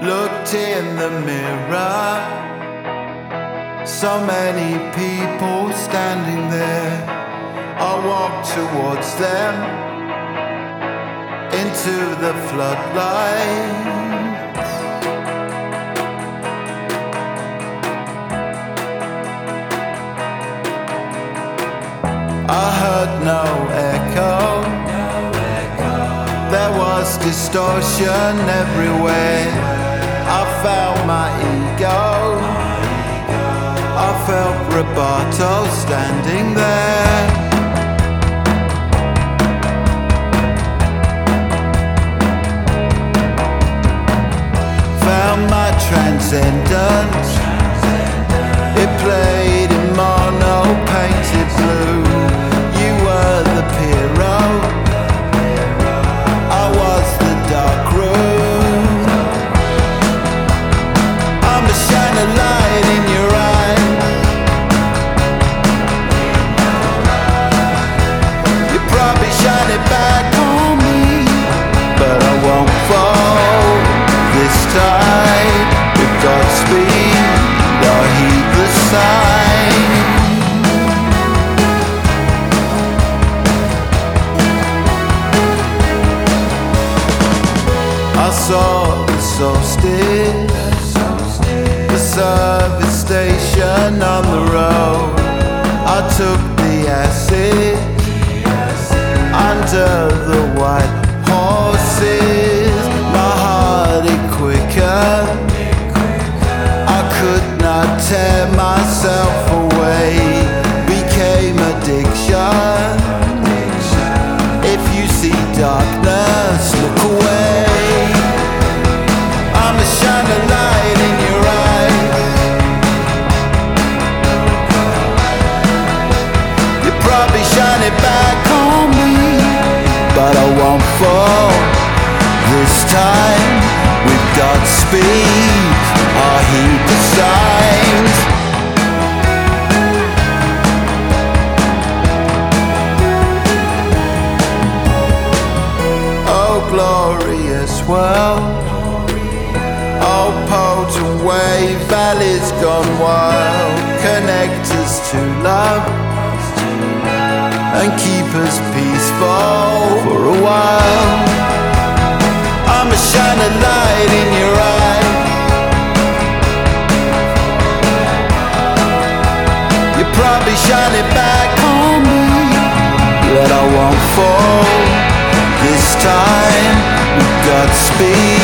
Looked in the mirror, so many people standing there. I walked towards them into the floodlights. I heard no echo. There was distortion everywhere. I felt my ego. I felt Roboto standing there. Found my transcendence. It played in mono painted blue. You were the hero, I was the dark room. I'm a shining light in your eye. You probably shine it back on me, but I won't fall this time. With Godspeed, I'll heed the sign. I saw the solstice, the service station on the road. I took the acid under the white horses. My heart it quicker. I could not tear myself away. Became addiction. If you see darkness, look away. I'm a shining light in your eyes. You probably shine it back on me, but I won't fall this time. With Godspeed, I'll heed the signs. Oh, glorious world. Oh, potent wave, valleys gone wild. Connect us to love and keep us peaceful for a while. I'm a shining light in your eye. You probably shine it back on me, but I won't fall this time. With Godspeed,